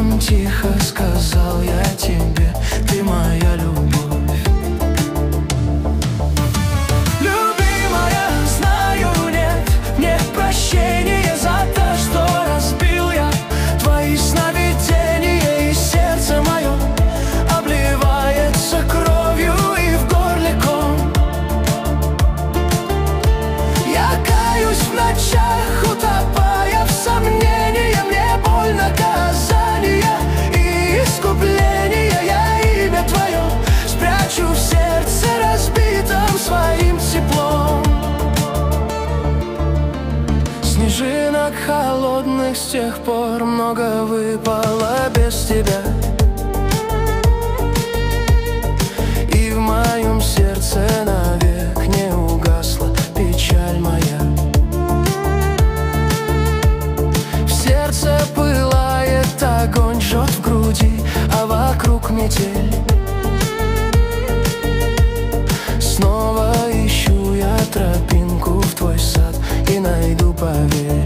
Шепотом тихо сказал я тебе: ты моя любовь. Любимая, знаю, нет мне прощения за то, что разбил я твои сновидения, и сердце мое обливается кровью и в горле ком. Я каюсь в ночах, утопая в сомнении, мне боль наказания и искупления. Я имя твое спрячу в сердце разбитом своим теплом. Снежинок холодных с тех пор много выпало без тебя, и в моем сердце навек не угасла печаль моя. В сердце пылает огонь, жжет в груди, а вокруг метель. Снова ищу я тропинку в твой сад и найду, поверь.